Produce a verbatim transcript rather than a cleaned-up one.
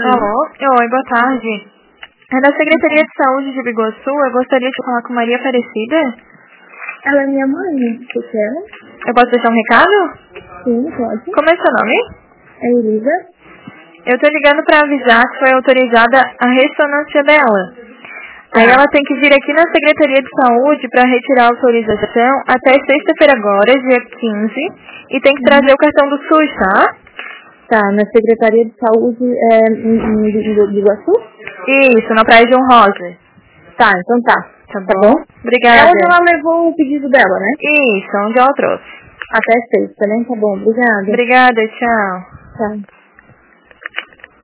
Alô? Oi, boa tarde. É da Secretaria de Saúde de Biguaçu. Eu gostaria de falar com Maria Aparecida. Ela é minha mãe, o que é? Eu posso deixar um recado? Sim, pode. Como é seu nome? É Elisa. Eu tô ligando pra avisar que foi autorizada a ressonância dela. Aí Tá. ela tem que vir aqui na Secretaria de Saúde para retirar a autorização até sexta-feira agora, dia quinze, e tem que trazer Uhum. o cartão do SUS, tá? Tá, na Secretaria de Saúde é, em, em, em, de Iguaçu? Isso, na Praia de um Rosa. Tá, então tá. Tá Tá bom? bom? Obrigada. É onde ela levou o pedido dela, né? Isso, onde ela trouxe. Até sexta, né? Tá bom, obrigada. Obrigada, tchau. Tá.